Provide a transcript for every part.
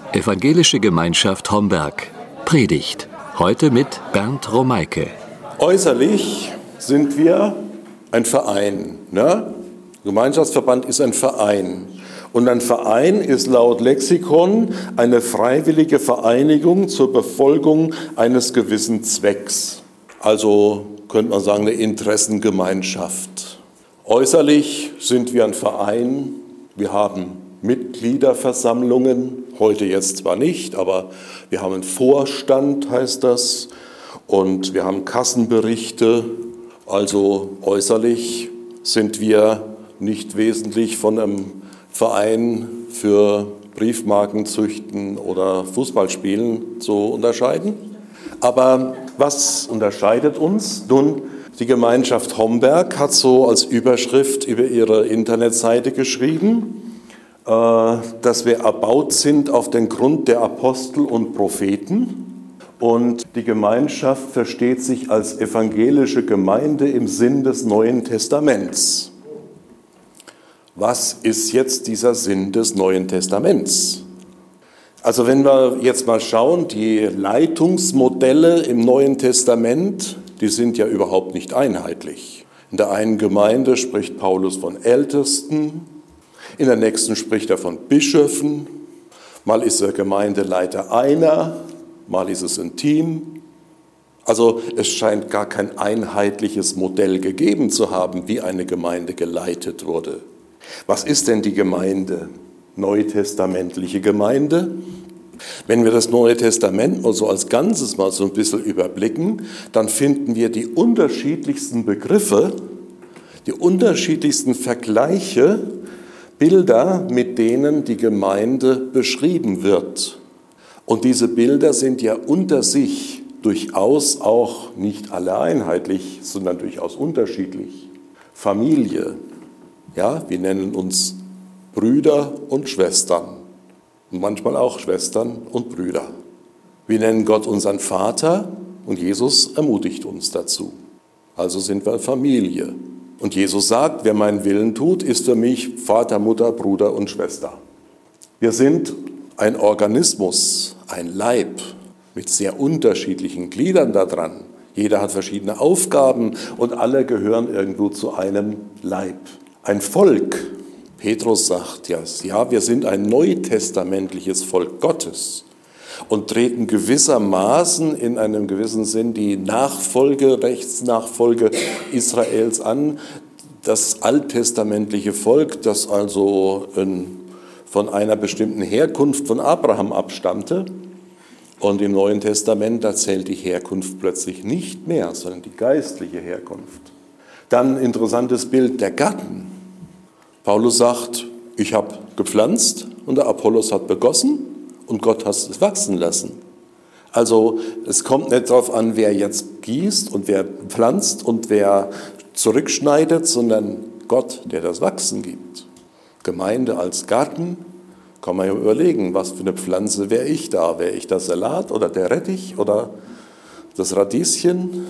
Evangelische Gemeinschaft Homberg. Predigt. Heute mit Bernd Romeike. Äußerlich sind wir ein Verein. Ne? Gemeinschaftsverband ist ein Verein. Und ein Verein ist laut Lexikon eine freiwillige Vereinigung zur Befolgung eines gewissen Zwecks. Also könnte man sagen, eine Interessengemeinschaft. Äußerlich sind wir ein Verein. Wir haben Mitgliederversammlungen, heute jetzt zwar nicht, aber wir haben einen Vorstand, heißt das, und wir haben Kassenberichte. Also äußerlich sind wir nicht wesentlich von einem Verein für Briefmarkenzüchten oder Fußballspielen zu unterscheiden. Aber was unterscheidet uns? Nun, die Gemeinschaft Homberg hat so als Überschrift über ihre Internetseite geschrieben, dass wir erbaut sind auf den Grund der Apostel und Propheten. Und die Gemeinschaft versteht sich als evangelische Gemeinde im Sinn des Neuen Testaments. Was ist jetzt dieser Sinn des Neuen Testaments? Also wenn wir jetzt mal schauen, die Leitungsmodelle im Neuen Testament, die sind ja überhaupt nicht einheitlich. In der einen Gemeinde spricht Paulus von Ältesten, in der nächsten spricht er von Bischöfen, mal ist der Gemeindeleiter einer, mal ist es ein Team. Also es scheint gar kein einheitliches Modell gegeben zu haben, wie eine Gemeinde geleitet wurde. Was ist denn die Gemeinde? Neutestamentliche Gemeinde? Wenn wir das Neue Testament mal so als Ganzes mal so ein bisschen überblicken, dann finden wir die unterschiedlichsten Begriffe, die unterschiedlichsten Vergleiche, Bilder, mit denen die Gemeinde beschrieben wird. Und diese Bilder sind ja unter sich durchaus auch nicht alle einheitlich, sondern durchaus unterschiedlich. Familie, ja, wir nennen uns Brüder und Schwestern und manchmal auch Schwestern und Brüder. Wir nennen Gott unseren Vater und Jesus ermutigt uns dazu. Also sind wir Familie. Und Jesus sagt, wer meinen Willen tut, ist für mich Vater, Mutter, Bruder und Schwester. Wir sind ein Organismus, ein Leib mit sehr unterschiedlichen Gliedern daran. Jeder hat verschiedene Aufgaben und alle gehören irgendwo zu einem Leib. Ein Volk, Petrus sagt ja, wir sind ein neutestamentliches Volk Gottes und treten gewissermaßen in einem gewissen Sinn die Rechtsnachfolge Israels an. Das alttestamentliche Volk, das also von einer bestimmten Herkunft von Abraham abstammte. Und im Neuen Testament, da zählt die Herkunft plötzlich nicht mehr, sondern die geistliche Herkunft. Dann ein interessantes Bild der Gatten. Paulus sagt, ich habe gepflanzt und der Apollos hat begossen und Gott hat es wachsen lassen. Also es kommt nicht darauf an, wer jetzt gießt und wer pflanzt und wer zurückschneidet, sondern Gott, der das Wachsen gibt. Gemeinde als Garten, kann man ja überlegen, was für eine Pflanze wäre ich da? Wäre ich der Salat oder der Rettich oder das Radieschen?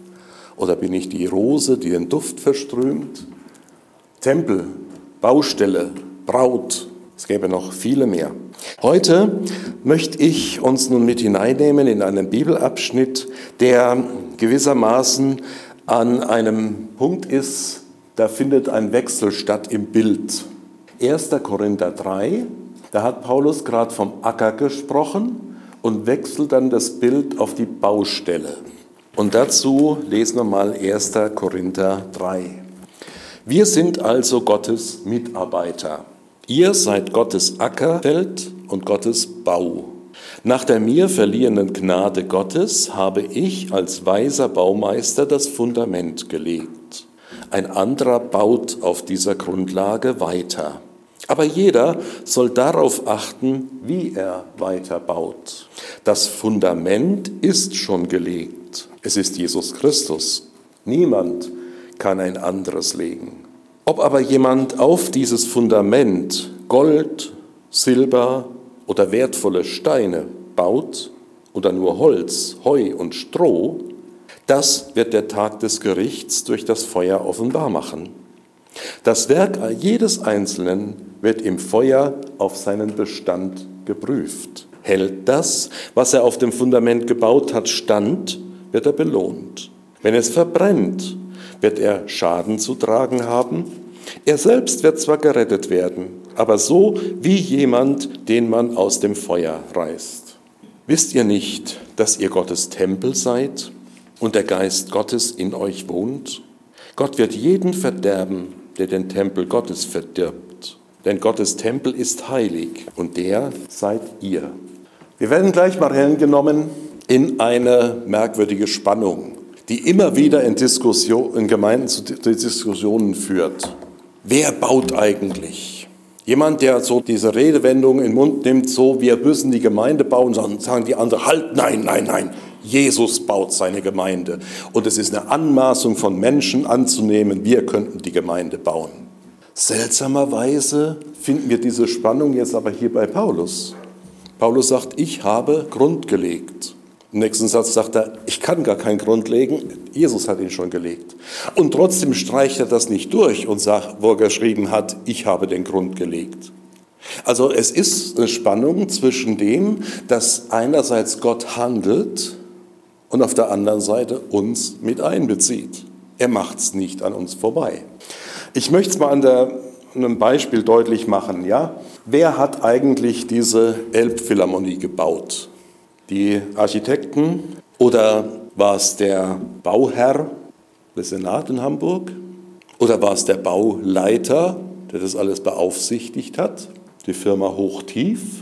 Oder bin ich die Rose, die den Duft verströmt? Tempel, Baustelle, Braut, es gäbe noch viele mehr. Heute möchte ich uns nun mit hineinnehmen in einen Bibelabschnitt, der gewissermaßen an einem Punkt ist, da findet ein Wechsel statt im Bild. 1. Korinther 3, da hat Paulus gerade vom Acker gesprochen und wechselt dann das Bild auf die Baustelle. Und dazu lesen wir mal 1. Korinther 3. Wir sind also Gottes Mitarbeiter. Ihr seid Gottes Ackerfeld und Gottes Bau. Nach der mir verliehenen Gnade Gottes habe ich als weiser Baumeister das Fundament gelegt. Ein anderer baut auf dieser Grundlage weiter. Aber jeder soll darauf achten, wie er weiter baut. Das Fundament ist schon gelegt. Es ist Jesus Christus. Niemand kann ein anderes legen. Ob aber jemand auf dieses Fundament Gold, Silber oder wertvolle Steine baut oder nur Holz, Heu und Stroh, das wird der Tag des Gerichts durch das Feuer offenbar machen. Das Werk jedes Einzelnen wird im Feuer auf seinen Bestand geprüft. hält das, was er auf dem Fundament gebaut hat, stand, wird er belohnt. Wenn es verbrennt, wird er Schaden zu tragen haben. Er selbst wird zwar gerettet werden, aber so wie jemand, den man aus dem Feuer reißt. Wisst ihr nicht, dass ihr Gottes Tempel seid und der Geist Gottes in euch wohnt? Gott wird jeden verderben, der den Tempel Gottes verdirbt. Denn Gottes Tempel ist heilig und der seid ihr. Wir werden gleich mal hineingenommen in eine merkwürdige Spannung, die immer wieder in Gemeinden zu Diskussionen führt. Wer baut eigentlich? Jemand, der so diese Redewendung in den Mund nimmt, so wir müssen die Gemeinde bauen, sagen die anderen, halt, nein. Jesus baut seine Gemeinde. Und es ist eine Anmaßung von Menschen anzunehmen, wir könnten die Gemeinde bauen. Seltsamerweise finden wir diese Spannung jetzt aber hier bei Paulus. Paulus sagt, ich habe Grund gelegt. Im nächsten Satz sagt er, ich kann gar keinen Grund legen, Jesus hat ihn schon gelegt. Und trotzdem streicht er das nicht durch und sagt, wo er geschrieben hat, ich habe den Grund gelegt. Also es ist eine Spannung zwischen dem, dass einerseits Gott handelt und auf der anderen Seite uns mit einbezieht. Er macht es nicht an uns vorbei. Ich möchte es mal an einem Beispiel deutlich machen. Ja? Wer hat eigentlich diese Elbphilharmonie gebaut? Die Architekten oder war es der Bauherr des Senats in Hamburg? Oder war es der Bauleiter, der das alles beaufsichtigt hat? Die Firma Hochtief?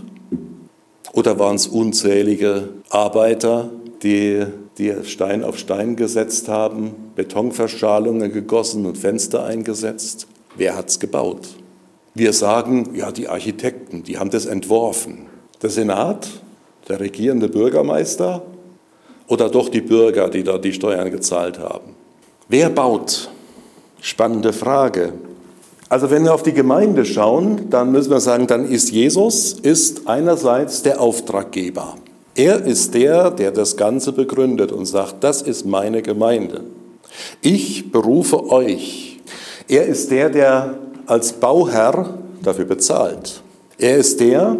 Oder waren es unzählige Arbeiter, die Stein auf Stein gesetzt haben, Betonverschalungen gegossen und Fenster eingesetzt? Wer hat es gebaut? Wir sagen, ja, die Architekten, die haben das entworfen. Der Senat, der regierende Bürgermeister oder doch die Bürger, die da die Steuern gezahlt haben? Wer baut? Spannende Frage. Also wenn wir auf die Gemeinde schauen, dann müssen wir sagen, dann ist Jesus einerseits der Auftraggeber. Er ist der das Ganze begründet und sagt, das ist meine Gemeinde. Ich berufe euch. Er ist der als Bauherr dafür bezahlt. Er ist der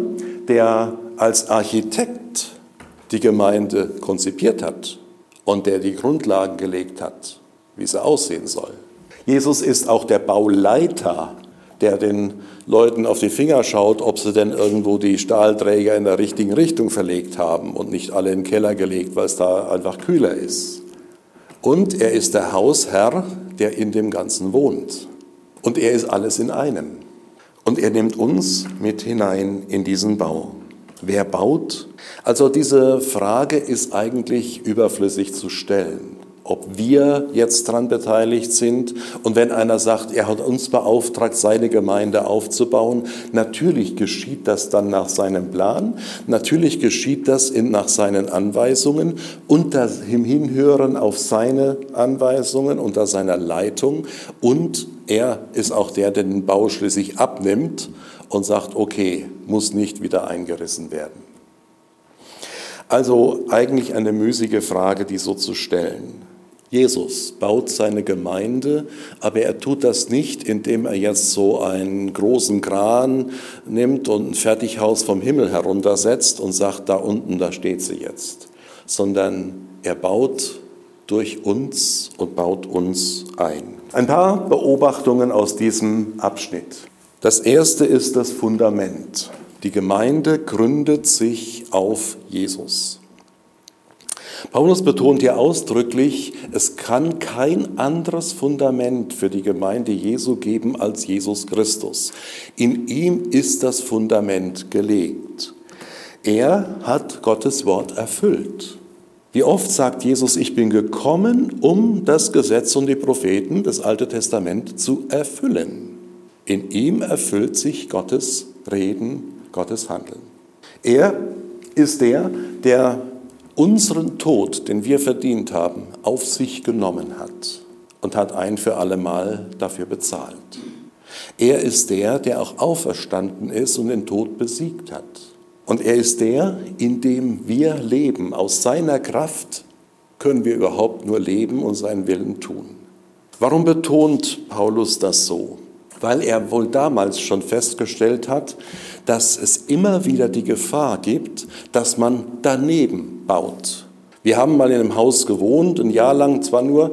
als Architekt die Gemeinde konzipiert hat und der die Grundlagen gelegt hat, wie sie aussehen soll. Jesus ist auch der Bauleiter, der den Leuten auf die Finger schaut, ob sie denn irgendwo die Stahlträger in der richtigen Richtung verlegt haben und nicht alle in den Keller gelegt, weil es da einfach kühler ist. Und er ist der Hausherr, der in dem Ganzen wohnt. Und er ist alles in einem. Und er nimmt uns mit hinein in diesen Bau. Wer baut? Also diese Frage ist eigentlich überflüssig zu stellen, ob wir jetzt daran beteiligt sind. Und wenn einer sagt, er hat uns beauftragt, seine Gemeinde aufzubauen, natürlich geschieht das dann nach seinem Plan, natürlich geschieht das nach seinen Anweisungen, unter dem Hinhören auf seine Anweisungen, unter seiner Leitung. Und er ist auch der den Bau schließlich abnimmt und sagt, okay, muss nicht wieder eingerissen werden. Also eigentlich eine müßige Frage, die so zu stellen. Jesus baut seine Gemeinde, aber er tut das nicht, indem er jetzt so einen großen Kran nimmt und ein Fertighaus vom Himmel heruntersetzt und sagt, da unten, da steht sie jetzt. Sondern er baut durch uns und baut uns ein. Ein paar Beobachtungen aus diesem Abschnitt. Das erste ist das Fundament. Die Gemeinde gründet sich auf Jesus. Paulus betont hier ausdrücklich, es kann kein anderes Fundament für die Gemeinde Jesu geben als Jesus Christus. In ihm ist das Fundament gelegt. Er hat Gottes Wort erfüllt. Wie oft sagt Jesus, ich bin gekommen, um das Gesetz und die Propheten, das Alte Testament, zu erfüllen. In ihm erfüllt sich Gottes Reden, Gottes Handeln. Er ist der unseren Tod, den wir verdient haben, auf sich genommen hat und hat ein für alle Mal dafür bezahlt. Er ist der auch auferstanden ist und den Tod besiegt hat. Und er ist in dem wir leben. Aus seiner Kraft können wir überhaupt nur leben und seinen Willen tun. Warum betont Paulus das so? weil er wohl damals schon festgestellt hat, dass es immer wieder die Gefahr gibt, dass man daneben baut. Wir haben mal in einem Haus gewohnt, ein Jahr lang zwar nur,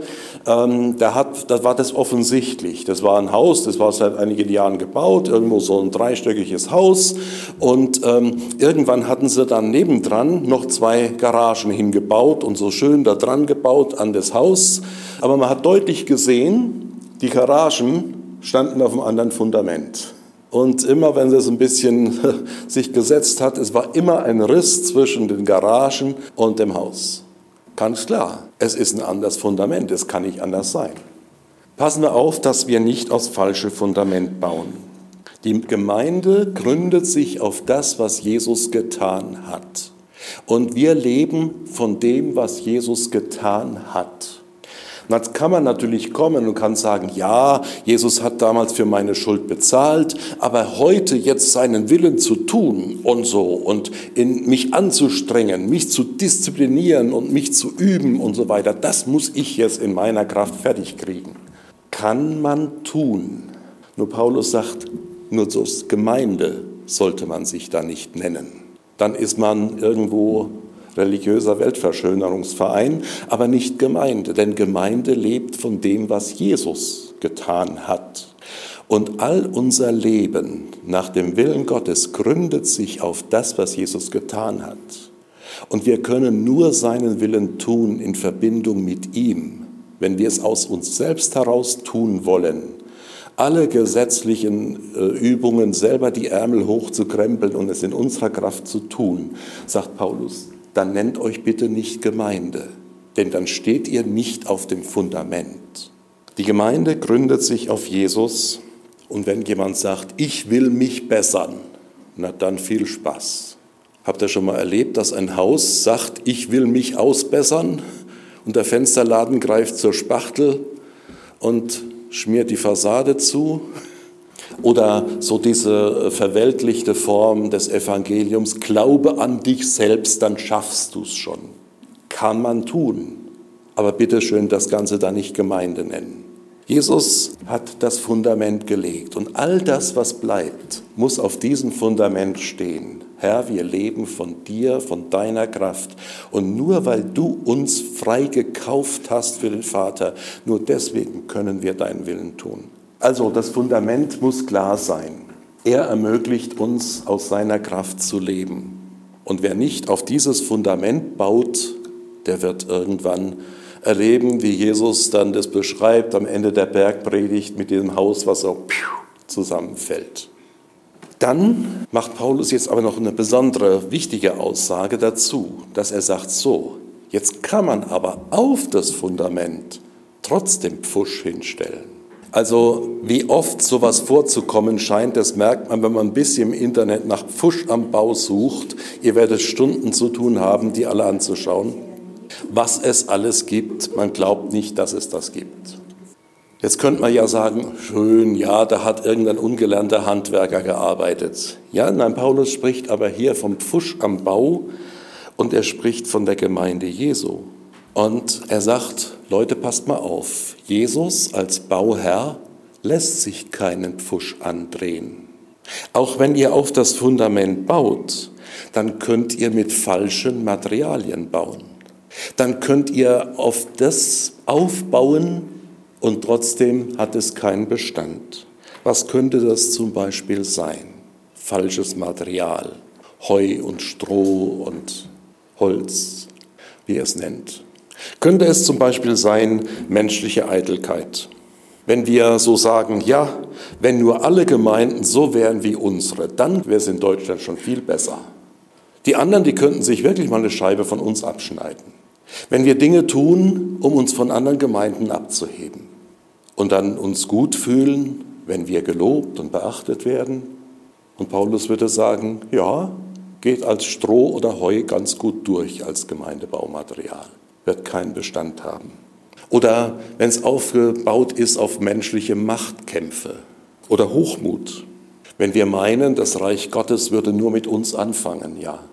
da war das offensichtlich. Das war ein Haus, das war seit einigen Jahren gebaut, irgendwo so ein dreistöckiges Haus. Und irgendwann hatten sie dann nebendran noch 2 Garagen hingebaut und so schön da dran gebaut an das Haus. Aber man hat deutlich gesehen, die Garagen standen auf einem anderen Fundament. Und immer, wenn es ein bisschen sich gesetzt hat, es war immer ein Riss zwischen den Garagen und dem Haus. Ganz klar, es ist ein anderes Fundament, es kann nicht anders sein. Passen wir auf, dass wir nicht aufs falsche Fundament bauen. Die Gemeinde gründet sich auf das, was Jesus getan hat. Und wir leben von dem, was Jesus getan hat. Und jetzt kann man natürlich kommen und kann sagen, ja, Jesus hat damals für meine Schuld bezahlt, aber heute jetzt seinen Willen zu tun und so und mich anzustrengen, mich zu disziplinieren und mich zu üben und so weiter, das muss ich jetzt in meiner Kraft fertig kriegen. Kann man tun. Nur Paulus sagt, nur so Gemeinde sollte man sich da nicht nennen. Dann ist man irgendwo religiöser Weltverschönerungsverein, aber nicht Gemeinde, denn Gemeinde lebt von dem, was Jesus getan hat. Und all unser Leben nach dem Willen Gottes gründet sich auf das, was Jesus getan hat. Und wir können nur seinen Willen tun in Verbindung mit ihm, wenn wir es aus uns selbst heraus tun wollen. Alle gesetzlichen Übungen, selber die Ärmel hochzukrempeln und es in unserer Kraft zu tun, sagt Paulus, dann nennt euch bitte nicht Gemeinde, denn dann steht ihr nicht auf dem Fundament. Die Gemeinde gründet sich auf Jesus und wenn jemand sagt, ich will mich bessern, na dann viel Spaß. Habt ihr schon mal erlebt, dass ein Haus sagt, ich will mich ausbessern und der Fensterladen greift zur Spachtel und schmiert die Fassade zu? Oder so diese verweltlichte Form des Evangeliums, glaube an dich selbst, dann schaffst du es schon. Kann man tun, aber bitteschön das Ganze da nicht Gemeinde nennen. Jesus hat das Fundament gelegt und all das, was bleibt, muss auf diesem Fundament stehen. Herr, wir leben von dir, von deiner Kraft. Und nur weil du uns frei gekauft hast für den Vater, nur deswegen können wir deinen Willen tun. Also das Fundament muss klar sein. Er ermöglicht uns, aus seiner Kraft zu leben. Und wer nicht auf dieses Fundament baut, der wird irgendwann erleben, wie Jesus dann das beschreibt am Ende der Bergpredigt mit diesem Haus, was so zusammenfällt. Dann macht Paulus jetzt aber noch eine besondere, wichtige Aussage dazu, dass er sagt, so, jetzt kann man aber auf das Fundament trotzdem Pfusch hinstellen. Also wie oft sowas vorzukommen scheint, das merkt man, wenn man ein bisschen im Internet nach Pfusch am Bau sucht. Ihr werdet Stunden zu tun haben, die alle anzuschauen. Was es alles gibt, man glaubt nicht, dass es das gibt. Jetzt könnte man ja sagen, schön, ja, da hat irgendein ungelernter Handwerker gearbeitet. Ja, nein, Paulus spricht aber hier vom Pfusch am Bau und er spricht von der Gemeinde Jesu. Und er sagt, Leute, passt mal auf, Jesus als Bauherr lässt sich keinen Pfusch andrehen. Auch wenn ihr auf das Fundament baut, dann könnt ihr mit falschen Materialien bauen. Dann könnt ihr auf das aufbauen und trotzdem hat es keinen Bestand. Was könnte das zum Beispiel sein? Falsches Material, Heu und Stroh und Holz, wie ihr es nennt. Könnte es zum Beispiel sein, menschliche Eitelkeit. Wenn wir so sagen, ja, wenn nur alle Gemeinden so wären wie unsere, dann wäre es in Deutschland schon viel besser. Die anderen, die könnten sich wirklich mal eine Scheibe von uns abschneiden. Wenn wir Dinge tun, um uns von anderen Gemeinden abzuheben und dann uns gut fühlen, wenn wir gelobt und beachtet werden. Und Paulus würde sagen, ja, geht als Stroh oder Heu ganz gut durch als Gemeindebaumaterial. Wird keinen Bestand haben. Oder wenn es aufgebaut ist auf menschliche Machtkämpfe oder Hochmut. Wenn wir meinen, das Reich Gottes würde nur mit uns anfangen, ja.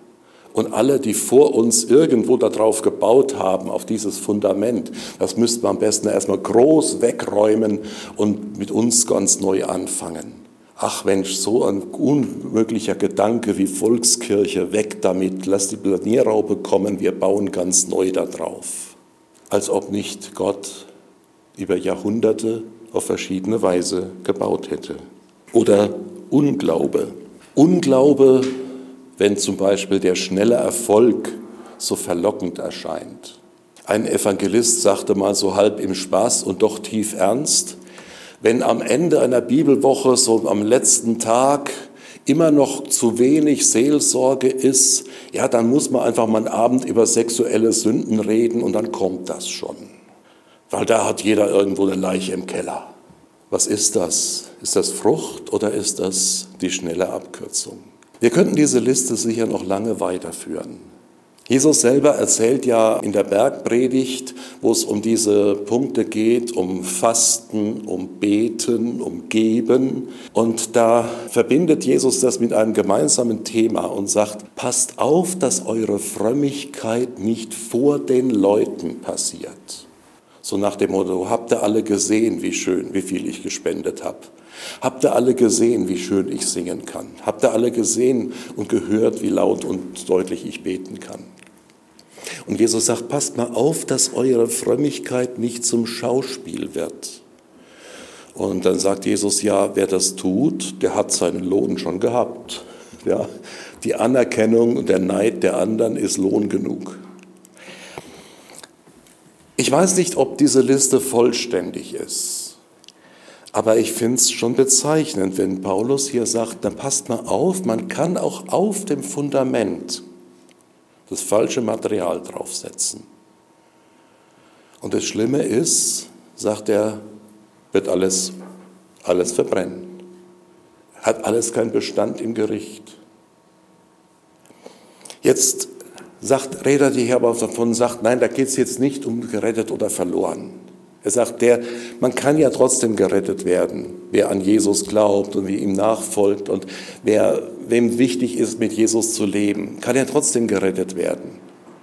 Und alle, die vor uns irgendwo darauf gebaut haben, auf dieses Fundament, das müssten wir am besten erstmal groß wegräumen und mit uns ganz neu anfangen. Ach Mensch, so ein unmöglicher Gedanke wie Volkskirche, weg damit, lass die Planierraupe kommen, wir bauen ganz neu da drauf. Als ob nicht Gott über Jahrhunderte auf verschiedene Weise gebaut hätte. Oder Unglaube. Unglaube, wenn zum Beispiel der schnelle Erfolg so verlockend erscheint. Ein Evangelist sagte mal so halb im Spaß und doch tief ernst, wenn am Ende einer Bibelwoche, so am letzten Tag, immer noch zu wenig Seelsorge ist, ja, dann muss man einfach mal einen Abend über sexuelle Sünden reden und dann kommt das schon. Weil da hat jeder irgendwo eine Leiche im Keller. Was ist das? Ist das Frucht oder ist das die schnelle Abkürzung? Wir könnten diese Liste sicher noch lange weiterführen. Jesus selber erzählt ja in der Bergpredigt, wo es um diese Punkte geht, um Fasten, um Beten, um Geben. Und da verbindet Jesus das mit einem gemeinsamen Thema und sagt, passt auf, dass eure Frömmigkeit nicht vor den Leuten passiert. So nach dem Motto, habt ihr alle gesehen, wie schön, wie viel ich gespendet habe? Habt ihr alle gesehen, wie schön ich singen kann? Habt ihr alle gesehen und gehört, wie laut und deutlich ich beten kann? Und Jesus sagt, passt mal auf, dass eure Frömmigkeit nicht zum Schauspiel wird. Und dann sagt Jesus, ja, wer das tut, der hat seinen Lohn schon gehabt. Ja, die Anerkennung und der Neid der anderen ist Lohn genug. Ich weiß nicht, ob diese Liste vollständig ist, aber ich finde es schon bezeichnend, wenn Paulus hier sagt, dann passt mal auf, man kann auch auf dem Fundament das falsche Material draufsetzen. Und das Schlimme ist, sagt er, wird alles verbrennen. Hat alles keinen Bestand im Gericht. Jetzt redet er hier aber davon, sagt, nein, da geht es jetzt nicht um gerettet oder verloren. Er sagt, man kann ja trotzdem gerettet werden, wer an Jesus glaubt und wie ihm nachfolgt und wem wichtig ist, mit Jesus zu leben, kann ja trotzdem gerettet werden.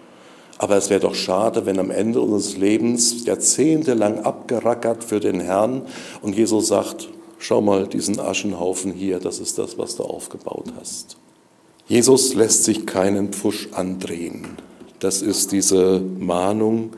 Aber es wäre doch schade, wenn am Ende unseres Lebens jahrzehntelang abgerackert für den Herrn und Jesus sagt, schau mal, diesen Aschenhaufen hier, das ist das, was du aufgebaut hast. Jesus lässt sich keinen Pfusch andrehen. Das ist diese Mahnung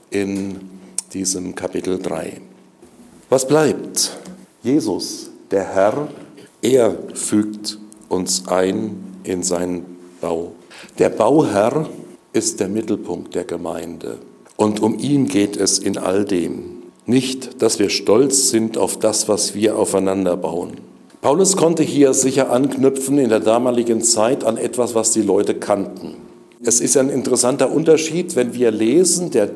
in diesem Kapitel 3. Was bleibt? Jesus, der Herr, er fügt uns ein in seinen Bau. Der Bauherr ist der Mittelpunkt der Gemeinde. Und um ihn geht es in all dem. Nicht, dass wir stolz sind auf das, was wir aufeinander bauen. Paulus konnte hier sicher anknüpfen in der damaligen Zeit an etwas, was die Leute kannten. Es ist ein interessanter Unterschied, wenn wir lesen, der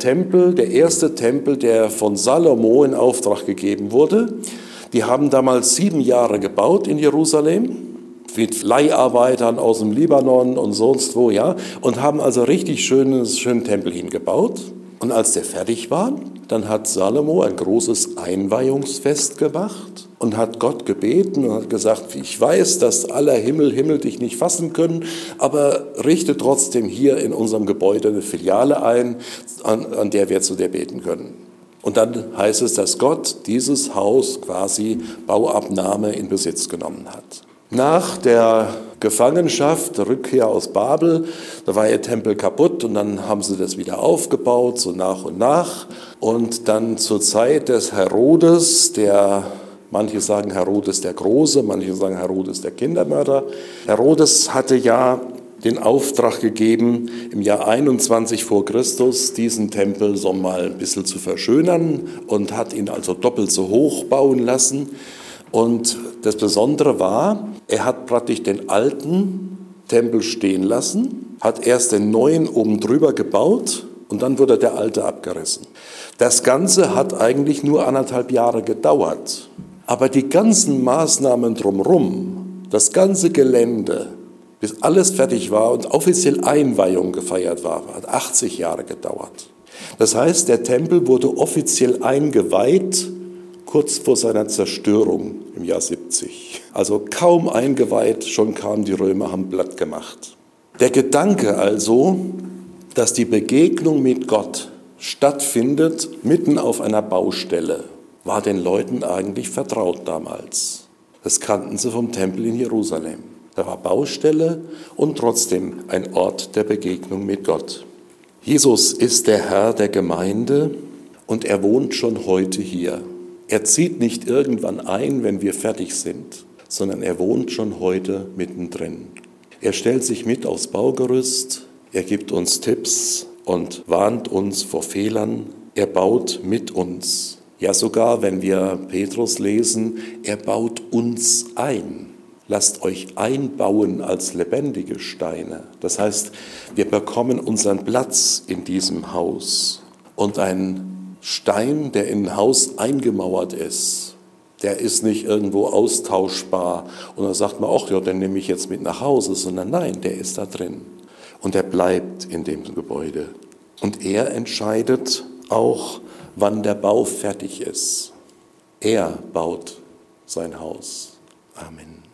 erste Tempel, der von Salomo in Auftrag gegeben wurde, die haben damals 7 Jahre gebaut in Jerusalem, mit Leiharbeitern aus dem Libanon und sonst wo, ja, und haben also richtig schönen Tempel hingebaut. Und als der fertig war, dann hat Salomo ein großes Einweihungsfest gemacht und hat Gott gebeten und hat gesagt, ich weiß, dass aller Himmel dich nicht fassen können, aber richte trotzdem hier in unserem Gebäude eine Filiale ein, an der wir zu dir beten können. Und dann heißt es, dass Gott dieses Haus quasi Bauabnahme in Besitz genommen hat. Nach der Gefangenschaft, der Rückkehr aus Babel, da war ihr Tempel kaputt und dann haben sie das wieder aufgebaut, so nach und nach. Und dann zur Zeit des Herodes, manche sagen Herodes der Große, manche sagen Herodes der Kindermörder. Herodes hatte ja den Auftrag gegeben, im Jahr 21 vor Christus diesen Tempel so mal ein bisschen zu verschönern und hat ihn also doppelt so hoch bauen lassen. Und das Besondere war, er hat praktisch den alten Tempel stehen lassen, hat erst den neuen oben drüber gebaut und dann wurde der alte abgerissen. Das Ganze hat eigentlich nur 1,5 Jahre gedauert. Aber die ganzen Maßnahmen drumherum, das ganze Gelände, bis alles fertig war und offiziell Einweihung gefeiert war, hat 80 Jahre gedauert. Das heißt, der Tempel wurde offiziell eingeweiht, kurz vor seiner Zerstörung im Jahr 70. Also kaum eingeweiht, schon kamen die Römer, haben platt gemacht. Der Gedanke also, dass die Begegnung mit Gott stattfindet mitten auf einer Baustelle, war den Leuten eigentlich vertraut damals. Das kannten sie vom Tempel in Jerusalem. Da war Baustelle und trotzdem ein Ort der Begegnung mit Gott. Jesus ist der Herr der Gemeinde und er wohnt schon heute hier. Er zieht nicht irgendwann ein, wenn wir fertig sind, sondern er wohnt schon heute mittendrin. Er stellt sich mit aufs Baugerüst, er gibt uns Tipps und warnt uns vor Fehlern. Er baut mit uns. Ja, sogar wenn wir Petrus lesen, er baut uns ein. Lasst euch einbauen als lebendige Steine. Das heißt, wir bekommen unseren Platz in diesem Haus. Und ein Stein, der in ein Haus eingemauert ist, der ist nicht irgendwo austauschbar. Und dann sagt man, ach ja, den nehme ich jetzt mit nach Hause. Sondern nein, der ist da drin. Und er bleibt in dem Gebäude. Und er entscheidet auch, wann der Bau fertig ist. Er baut sein Haus. Amen.